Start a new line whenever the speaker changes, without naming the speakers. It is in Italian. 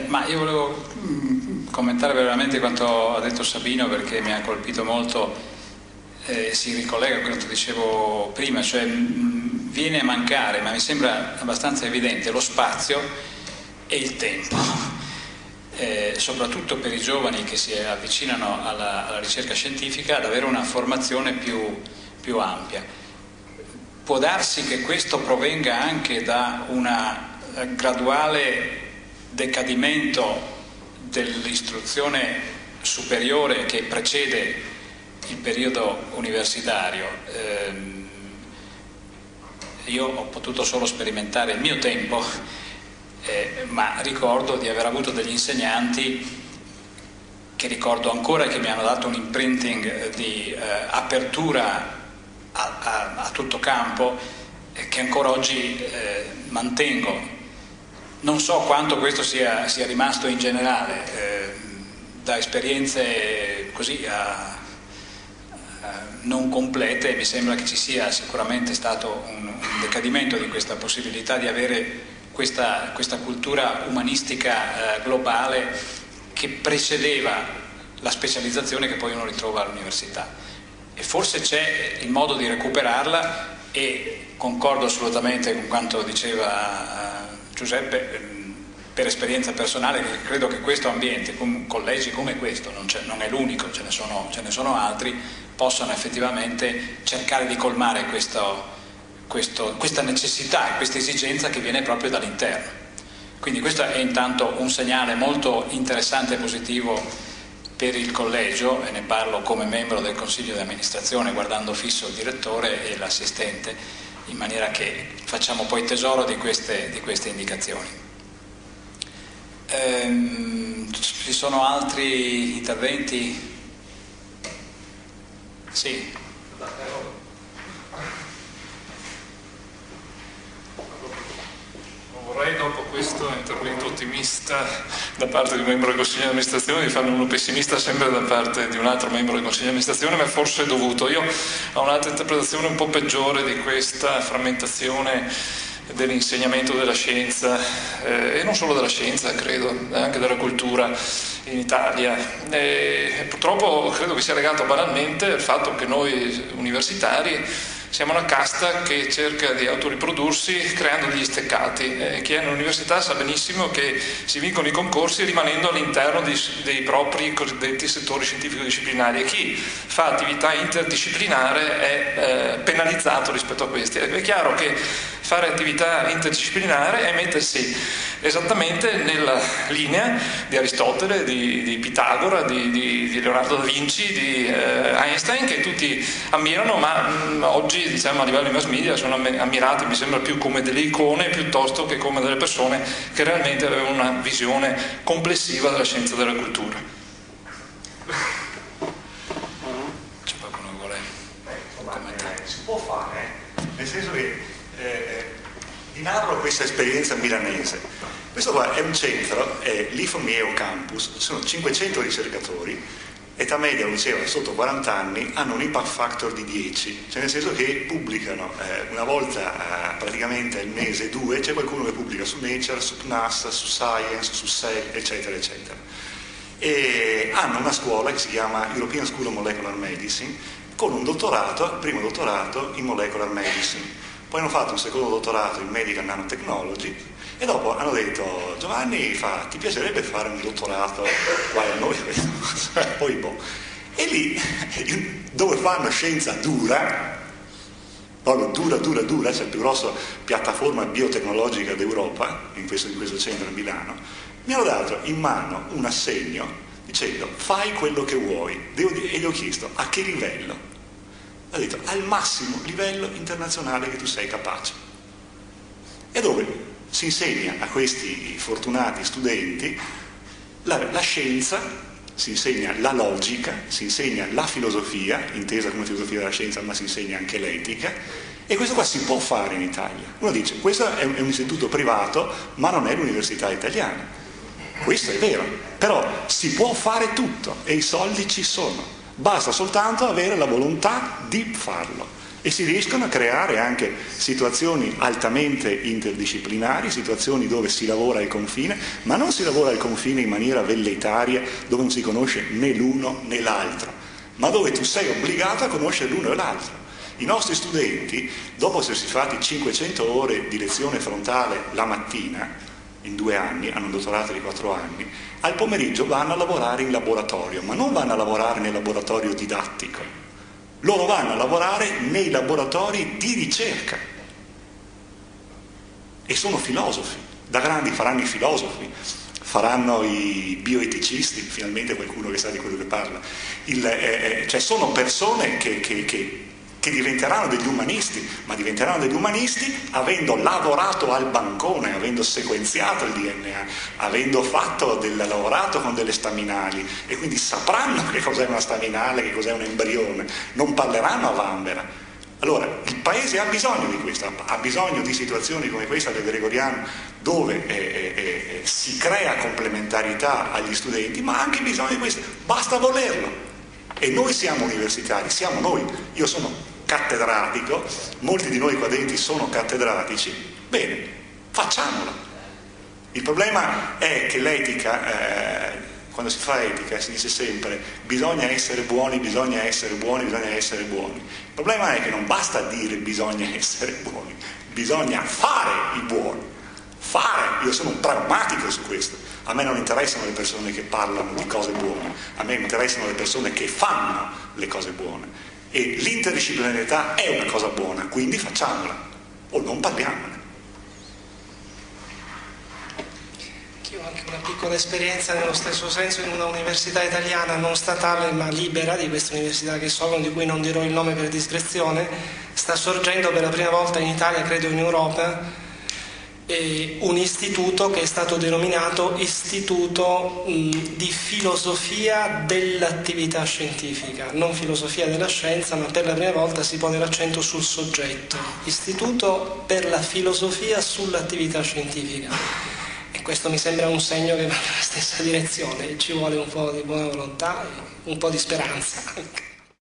Ma io volevo commentare brevemente quanto ha detto Sabino, perché mi ha colpito molto, si ricollega a quello che dicevo prima, cioè viene a mancare, ma mi sembra abbastanza evidente, lo spazio e il tempo, soprattutto per i giovani che si avvicinano alla ricerca scientifica, ad avere una formazione più ampia. Può darsi che questo provenga anche da una graduale decadimento dell'istruzione superiore che precede il periodo universitario. Io ho potuto solo sperimentare il mio tempo, ma ricordo di aver avuto degli insegnanti che ricordo ancora che mi hanno dato un imprinting di apertura a tutto campo, che ancora oggi mantengo. Non so quanto questo sia rimasto in generale, da esperienze così non complete, mi sembra che ci sia sicuramente stato un decadimento di questa possibilità di avere questa cultura umanistica globale che precedeva la specializzazione che poi uno ritrova all'università. E forse c'è il modo di recuperarla, e concordo assolutamente con quanto diceva Giuseppe, per esperienza personale, che credo che questo ambiente, con collegi come questo, non è l'unico, ce ne sono altri, possano effettivamente cercare di colmare questa necessità e questa esigenza che viene proprio dall'interno. Quindi questo è intanto un segnale molto interessante e positivo per il collegio, e ne parlo come membro del consiglio di amministrazione, guardando fisso il direttore e l'assistente, in maniera che facciamo poi tesoro di queste indicazioni. Ci sono altri interventi? Sì.
Vorrei, dopo questo intervento ottimista da parte di un membro del Consiglio di amministrazione, di farne uno pessimista sempre da parte di un altro membro del Consiglio di amministrazione, ma forse è dovuto. Io ho un'altra interpretazione un po' peggiore di questa frammentazione dell'insegnamento della scienza, e non solo della scienza, credo, anche della cultura in Italia. Purtroppo credo che sia legato banalmente al fatto che noi universitari siamo una casta che cerca di autoriprodursi creando degli steccati. Chi è all'università sa benissimo che si vincono i concorsi rimanendo all'interno dei propri cosiddetti settori scientifico-disciplinari, e chi fa attività interdisciplinare è penalizzato rispetto a questi. È chiaro che fare attività interdisciplinare è mettersi esattamente nella linea di Aristotele, di Pitagora, di Leonardo da Vinci, di Einstein, che tutti ammirano, ma oggi, diciamo, a livello di mass media sono ammirati, mi sembra, più come delle icone piuttosto che come delle persone che realmente avevano una visione complessiva della scienza e della cultura.
C'è qualcuno che vuole
commentare? Si può fare, nel senso che vi narro questa esperienza milanese. Questo qua è un centro, è l'IFO-MIEO Campus, sono 500 ricercatori, età media, lo diceva, sotto 40 anni, hanno un impact factor di 10, cioè nel senso che pubblicano una volta praticamente al mese, 2, c'è qualcuno che pubblica su Nature, su PNAS, su Science, su Cell, eccetera, eccetera. E hanno una scuola che si chiama European School of Molecular Medicine, con un dottorato, il primo dottorato in Molecular Medicine. Poi hanno fatto un secondo dottorato in Medical Nanotechnology, e dopo hanno detto: Giovanni, ti piacerebbe fare un dottorato qua a noi? Poi e lì dove fanno scienza dura, proprio dura, c'è il più grosso piattaforma biotecnologica d'Europa in questo centro a Milano, mi hanno dato in mano un assegno dicendo: fai quello che vuoi. E gli ho chiesto: a che livello? Ha detto: al massimo livello internazionale che tu sei capace. E dove si insegna a questi fortunati studenti la scienza, si insegna la logica, si insegna la filosofia, intesa come filosofia della scienza, ma si insegna anche l'etica, e questo qua si può fare in Italia. Uno dice: questo è un istituto privato, ma non è l'università italiana. Questo è vero, però si può fare tutto e i soldi ci sono. Basta soltanto avere la volontà di farlo. E si riescono a creare anche situazioni altamente interdisciplinari, situazioni dove si lavora al confine, ma non si lavora al confine in maniera velleitaria, dove non si conosce né l'uno né l'altro, ma dove tu sei obbligato a conoscere l'uno e l'altro. I nostri studenti, dopo essersi fatti 500 ore di lezione frontale la mattina, in 2 anni, hanno un dottorato di 4 anni, al pomeriggio vanno a lavorare in laboratorio, ma non vanno a lavorare nel laboratorio didattico. Loro vanno a lavorare nei laboratori di ricerca e sono filosofi, da grandi faranno i filosofi, faranno i bioeticisti, finalmente qualcuno che sa di quello che parla, cioè sono persone che diventeranno degli umanisti, ma diventeranno degli umanisti avendo lavorato al bancone, avendo sequenziato il DNA, avendo lavorato con delle staminali, e quindi sapranno che cos'è una staminale, che cos'è un embrione, non parleranno a vanvera. Allora, il Paese ha bisogno di questo, ha bisogno di situazioni come questa del Gregoriano, dove si crea complementarità agli studenti, ma ha anche bisogno di questo, basta volerlo. E noi siamo universitari, siamo noi, io sono cattedratico, molti di noi qua dentro sono cattedratici, bene, facciamola. Il problema è che l'etica, quando si fa etica si dice sempre bisogna essere buoni, bisogna essere buoni, bisogna essere buoni. Il problema è che non basta dire bisogna essere buoni, bisogna fare i buoni. Fare, io sono pragmatico su questo, a me non interessano le persone che parlano di cose buone, a me interessano le persone che fanno le cose buone. E l'interdisciplinarietà è una cosa buona, quindi facciamola, o non parliamone.
Io ho anche una piccola esperienza nello stesso senso in una università italiana non statale ma libera, di questa università che so, di cui non dirò il nome per discrezione. Sta sorgendo per la prima volta in Italia, credo in Europa, un istituto che è stato denominato Istituto di Filosofia dell'Attività Scientifica, non filosofia della scienza, ma per la prima volta si pone l'accento sul soggetto, Istituto per la filosofia sull'attività scientifica, e questo mi sembra un segno che va nella stessa direzione. Ci vuole un po' di buona volontà e un po' di speranza.